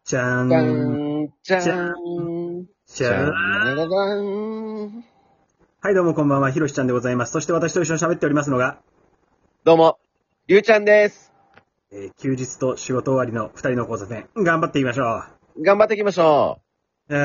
じゃーじゃん。 ーん、じゃじゃーーん、 じゃーん。 じゃーん。 はいどうもこんばんは、ひろしちゃんでございます。そして私と一緒に喋っておりますのが、 どうも、ゆうちゃんです。 休日と仕事終わりの二人の交差点、頑張っていきましょ頑張っていきましょう。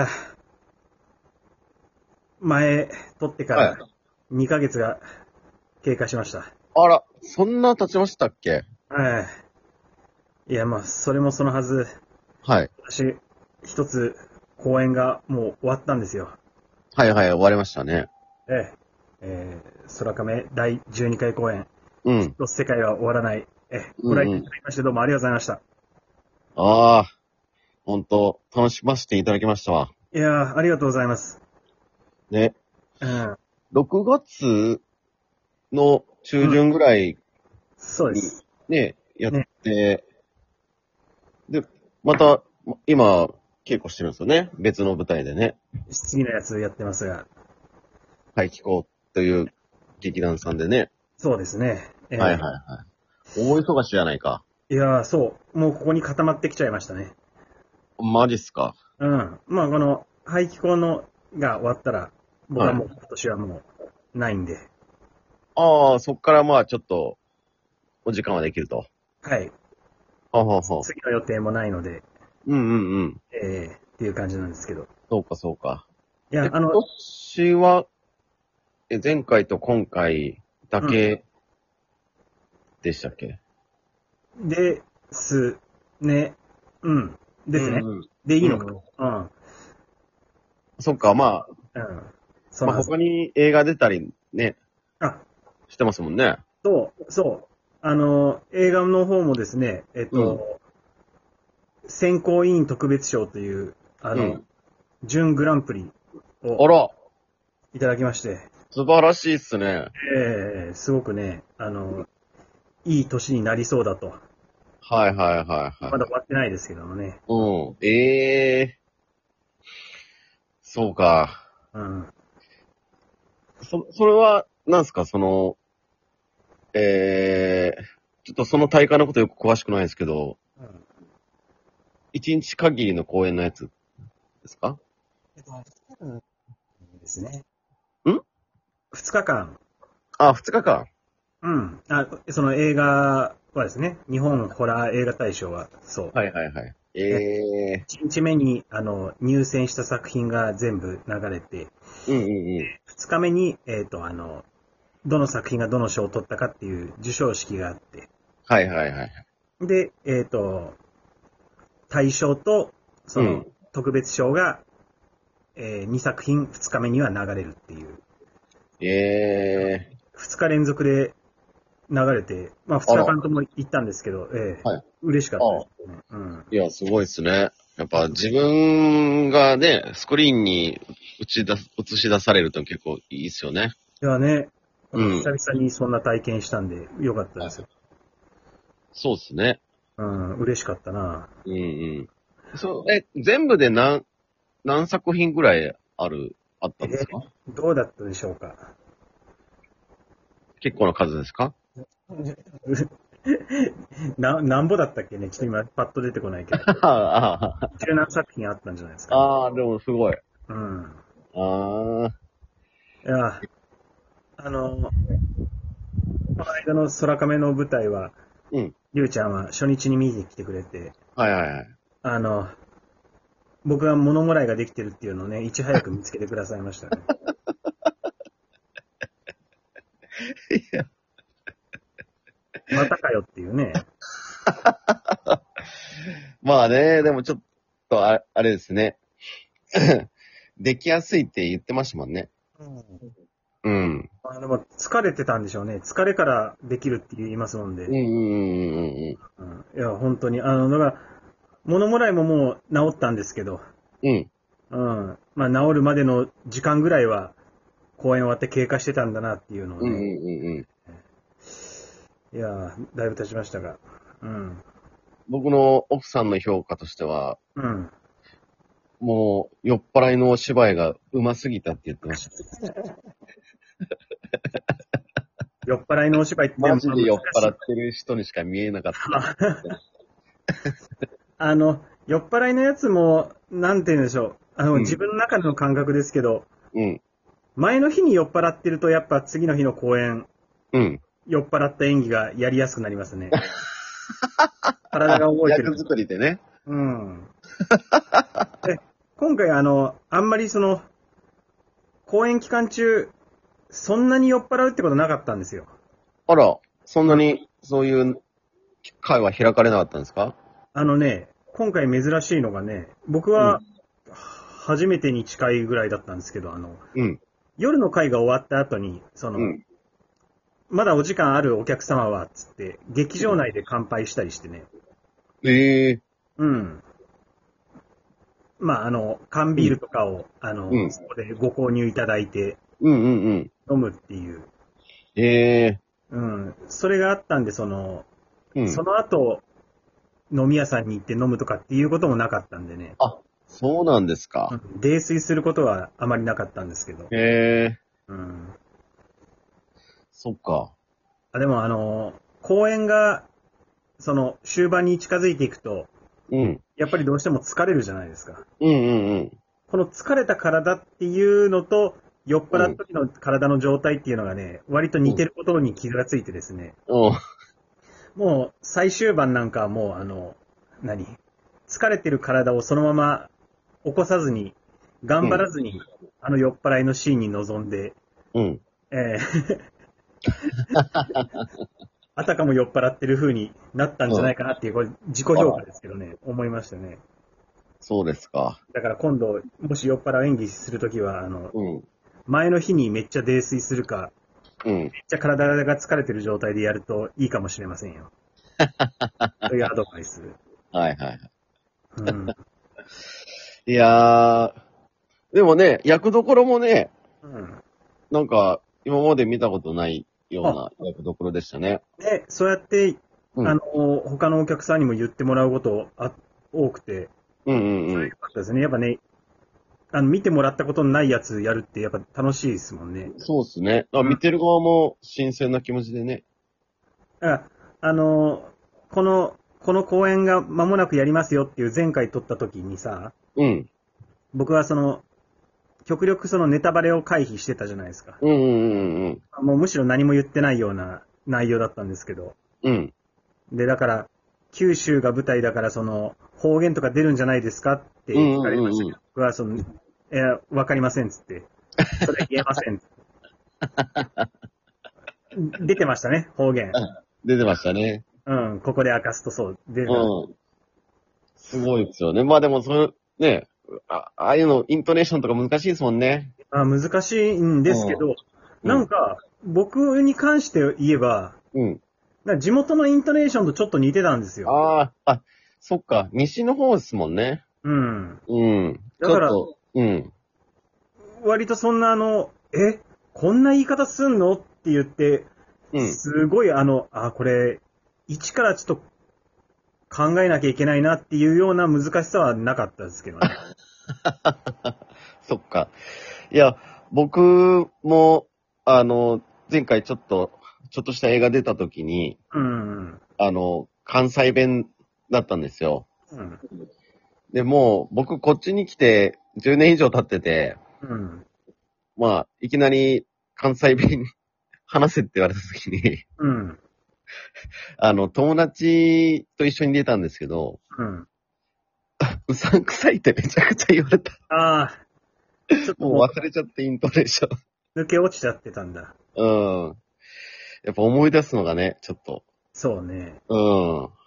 前、撮ってかう。はい。 ら2ヶ月が経過しました。 あら、そんな経ちましたっけ？ いや、まあ、それもそのはず、 はい。 私、一つ公演がもう終わったんですよ。 はいはい、終わりましたね。 空亀第12回公演、 うん。 世界は終わらない。ご来店いただきましてどうもありがとうございました。 ああ、ほんと、楽しませていただきましたわ。 いやー、ありがとうございます。 ね。 うん。 6月の中旬ぐらいにそうです。 ね、やっね。 て、で、また、今、稽古してるんですよね。別の舞台でね。 次のやつやってますが。 怪奇行という劇団さんでね。 そうですね。 はいはいはい。大忙しじゃないか。 いやー、そう。もうここに固まってきちゃいましたね。 マジっすか。 うん。まあ、この、排気口のが終わったら、僕ははい。 もう今年はもう、ないんで。 ああ、そっからまあちょっと、お時間はできると。 はい。 ははは。 次の予定もないので、 うんうんうん。 っていう感じなんですけど。 そうかそうか。 いや、 今年は、前回と今回だけでしたっけ？ ですね。うん。ですね。 うんうん。 で、いいのか。 うんうん。 そっか、まあ、 うん。そまあのはず。 他に映画出たりね、 あ、 してますもんね。 そう。映画の方もですね、 うん。 選考委員特別賞という、 うん。 準グランプリをあら、 いただきまして、 素晴らしいっすね。 すごくね、いい年になりそうだと。 はいはいはいはい。 まだ終わってないですけどもね。 うん。ええそうか。 うん。 それは、なんすか、えー、ちょっとその大会のことよく詳しくないですけど、一日限りの公演のやつですか？ うんですね。 ん 2日間。 あ、二日間。 うん。その映画はですね、日本ホラー映画大賞は、そう。 はいはいはい。 1日目に、入選した作品が全部流れて、 うんうんうん。 2日目に、どの作品がどの賞を取ったかっていう授賞式があって、 はいはいはい。 で、大賞と、その、 うん。 特別賞が、2作品2日目には流れるっていう。 え 2日連続で流れて、まあ2 あら。 日間とも行ったんですけど、 はい。 嬉しかったですね。うん。 いや、すごいっすね。やっぱ自分がね、スクリーンに映し出されると結構いいっすよね。 いやね、 うん。 久々にそんな体験したんで、よかったはい。 ですよ。 そうっすね。 うん、嬉しかったな。 うんうん。全部で何作品ぐらいあったんですか？ どうだったでしょうか。 結構な数ですか？ なんぼだったっけね、ちょっと今パッと出てこないけど。 あ十何作品あったんじゃないですかね。 あ、でもすごい。 うん。 ああ、 いや、この間の空亀の舞台は、 うん。 りゅうちゃんは初日に見に来てくれて、 はいはいはい。 あの、僕が物もらいができてるっていうのをね、いち早く見つけてくださいましたね。またかよっていうね。 まあね、でもちょっとあれですね。できやすいって言ってましたもんね。うん。 でも疲れてたんでしょうね。疲れからできるって言いますもんで。 うんうんうんうんいや、本当に。だから、物もらいももう治ったんですけど、 うん。うん。 まあ治るまでの時間ぐらいは公演終わって経過してたんだなっていうのをね。 うんうんうんうん。 いや、だいぶ経ちましたが。うん。 僕の奥さんの評価としては、 うん。 もう酔っ払いのお芝居が上手すぎたって言ってました。 酔っ払いのお芝居ってマジで酔っ難しい。 払ってる人にしか見えなかった。 酔っ払いのやつも、なんて言うんでしょう。 うん自分の中での感覚ですけど、 うん。 前の日に酔っ払ってると、やっぱ次の日の公演、 うん。 酔っ払った演技がやりやすくなりますね。体が覚えてる。 役作りでね。 うん。で、今回あんまり公演期間中、そんなに酔っ払うってことなかったんですよ。 あら、そんなに、そういう会は開かれなかったんですか？ 今回珍しいのがね、僕は初めてに近いぐらいだったんですけど、 うん。 夜の会が終わった後に、 うん。 まだお時間あるお客様は、つって、劇場内で乾杯したりしてね。 ええうん。まあ、缶ビールとかを、 うん。 そこでご購入いただいてうんうんうん。 飲むっていう。 ええうん。それがあったんで、そうん。 の後、飲み屋さんに行って飲むとかっていうこともなかったんでね。 あ、そうなんですか。 泥酔することはあまりなかったんですけど。 ええうん。 そっか。 でも公演が、終盤に近づいていくと、 うん。 やっぱりどうしても疲れるじゃないですか。 うんうんうん。 この疲れた体っていうのと、酔っ払った時の体の状態っていうのがね、割と似てることに気がついてですね、 うん。 もう最終盤なんかはもう疲れてる体をそのまま起こさずに、頑張らずに、酔っ払いのシーンに臨んで、 うん。 あたかも酔っ払ってる風になったんじゃないかなっていう、これ自己評価ですけどね、思いましたね。 そうですか。 だから今度、もし酔っ払う演技するときは、 うん。 前の日にめっちゃ泥酔するか、 うん。 めっちゃ体が疲れてる状態でやるといいかもしれませんよ。そういうアドバイス。 はいはい。 うん。 いやー、でもね、役どころもね、 うん。 なんか、今まで見たことないような役どころでしたね。 で、そうやって、 うん。 他のお客さんにも言ってもらうこと多くて、 うんうんうん。 よかったですね。やっぱね、見てもらったことのないやつやるってやっぱ楽しいですもんね。 そうっすね。 うん。 見てる側も新鮮な気持ちでね。 あ、あの、この公演が間もなくやりますよっていう前回撮った時にさ、 うん。 僕は極力ネタバレを回避してたじゃないですか。 うんうんうんうん。 もうむしろ何も言ってないような内容だったんですけど。 うん。 で、だから、九州が舞台だから方言とか出るんじゃないですかって聞かれましたけど、僕はわかりませんっつって。それ言えませんっつって。出てましたね、方言。 出てましたね。 うん、ここで明かすとそう、出てた。 うん。すごいですよね。まあでも、ね、ああいうの、イントネーションとか難しいですもんね。 難しいんですけど、 うん。 僕に関して言えば、 うん。 地元のイントネーションとちょっと似てたんですよ。 ああ、そっか。西の方ですもんね。 うん。 うん。 だから、 ちょっと、うん。 割とそんなこんな言い方すんのって言って、 うん。 すごいこれ、一からちょっと考えなきゃいけないなっていうような難しさはなかったですけどね。 そっか。いや、僕も、前回ちょっとした映画出た時に、 うん。 関西弁だったんですよ。 うん。 で、もう、僕こっちに来て10年以上経ってて、 うん。 まあ、いきなり関西弁話せって言われた時に、 うん。 友達と一緒に出たんですけど、 うん。 うさんくさいってめちゃくちゃ言われた。 ああ、ちょっともうも忘れちゃってイントネーション。 う抜け落ちちゃってたんだ。 うん。やっぱ思い出すのがね、ちょっと。 そうね。 うん。 うん。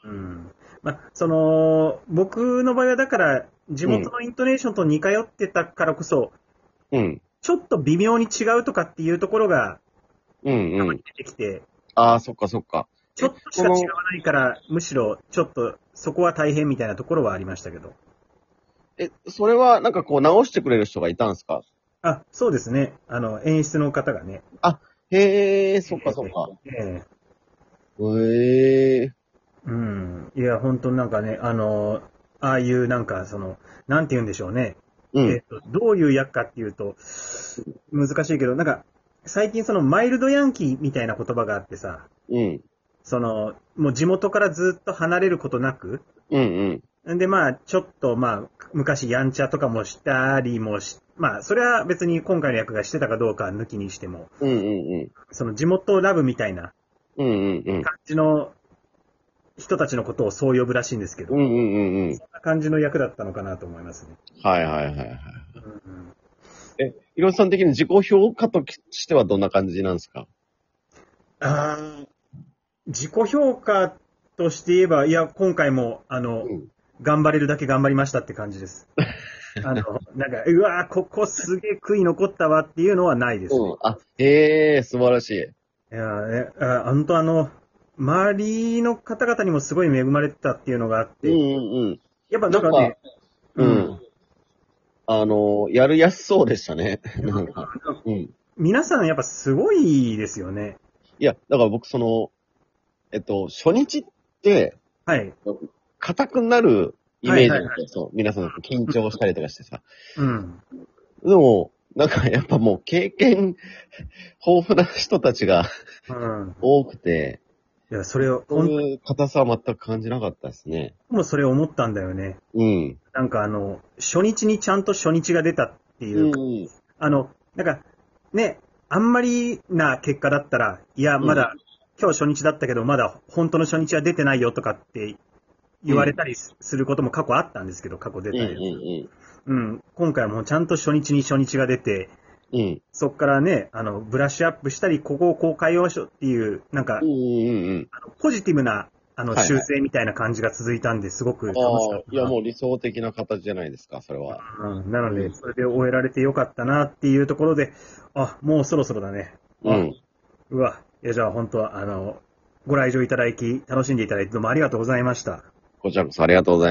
まあ、僕の場合はだから、地うん。 元のイントネーションと似通ってたからこそ、 うん。 ちょっと微妙に違うとかっていうところがうんうん。 出てきて、 ああ、そっかそっか。 ちょっとしか違わないから、むしろちょっとそこは大変みたいなところはありましたけど。 それはなんかこう直してくれる人がいたんですか？ そうですね。演出の方がね。 あ、へえ、そっかそっか。 ええへえ。 うん。いや、本当なんかね、ああいうなんかなんて言うんでしょうね。 うん。 どういう役かっていうと、難しいけど、なんか、最近マイルドヤンキーみたいな言葉があってさ、 うん。 もう地元からずっと離れることなく、 うんうん。 で、まあ、ちょっと、まあ、昔やんちゃとかもしたりもまあ、それは別に今回の役がしてたかどうか抜きにしても、 うんうんその地元ラブみたいなうん。うんうんうん。 感じの人たちのことをそう呼ぶらしいんですけど、 うんうんうんうん。 そんな感じの役だったのかなと思いますね。 はいはいはいはい。 うんひろしさん的に自己評価としてはどんな感じなんですか？ 自己評価として言えば、いや、今回も、 うん。 頑張れるだけ頑張りましたって感じです。なんか、うわーここすげえ悔い残ったわっていうのはないですね。 うん。あ、へえ、素晴らしい。 いや本当周りの方々にもすごい恵まれてたっていうのがあっうんて、 うんうん。 やっぱなんかね、 うん。やるやすそうでしたね。なんか。うん。 皆さんやっぱすごいですよね。 いや、だから僕初日って、 はい。 硬くなるイメージはいはいなんですよ。そう皆さん緊張したりとかしてさ。 うん。 でも、なんかやっぱもう経験豊富な人たちがうん。 多くて、 いや、それを、 そういう硬さは全く感じなかったですね。 もそれ思ったんだよね。 うん。 なんか初日にちゃんと初日が出たっていうか、 うん。 なんか、ね、あんまりな結果だったら、いや、まだ、今日初日だったけど、まだ本当の初日は出てないよとかって言われたりすることも過去あったんですけど、過去出うんうたり。 んうん。今回はもうちゃんと初日に初日が出て、 うん。うん。 そっからね、ブラッシュアップしたり、ここをこう変えましょうっていう、なんかうん、うんうん。 ポジティブな、 はいはい修正みたいな感じが続いたんで、すごく楽しかああ、 ったいやな。 もう理想的な形じゃないですか、それは。 うん。なので、 うんそれで終えられてよかったなっていうところで、もうそろそろだね。 うん。 うわ。いや、じゃあ本当は、ご来場いただき、楽しんでいただいてどうもありがとうございました。 こちらこそありがとうございます。